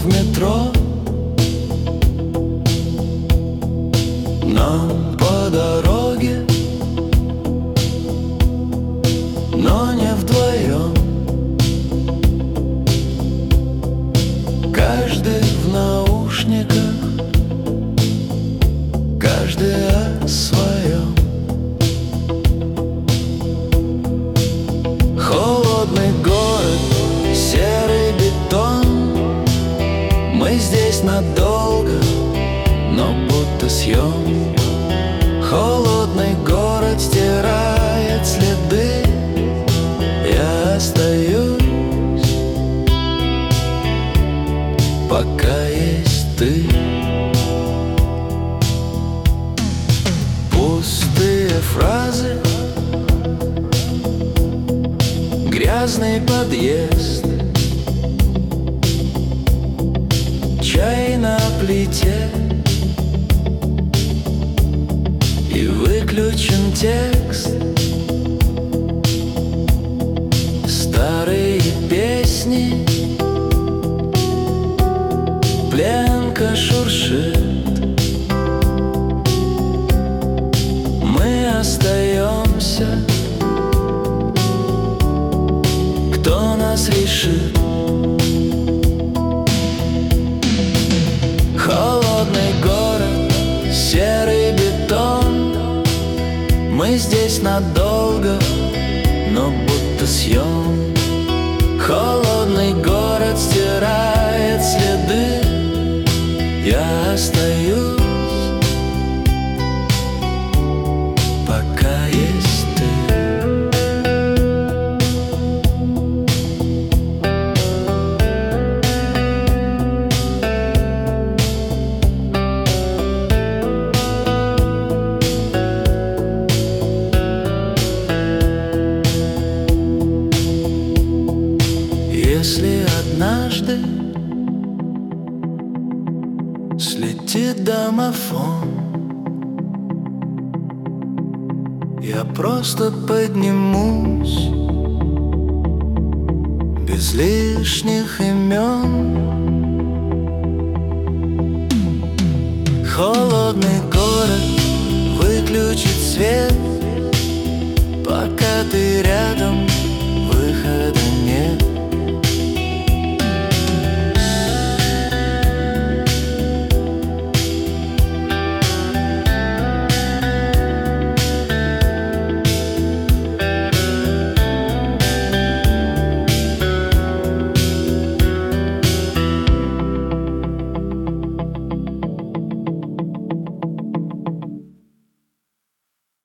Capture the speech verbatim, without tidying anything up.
метро. Нам по дороге, но не вдвоем. Каждый в наушниках, каждый о своем. Холодный город, серый бетон. Мы здесь надолго, но будто съем. Холодный город стирает следы. Я остаюсь, пока есть ты. Пустые фразы, грязный подъезд, чай на плите и выключен текст. Старые песни, пленка шуршит. Мы остаемся, кто нас решит. Холодный город, серый бетон. Мы здесь надолго, но будто съем. Холодный город стирает следы. Я остаюсь, пока есть ты. Если однажды слетит домофон, я просто поднимусь без лишних имен. Холодный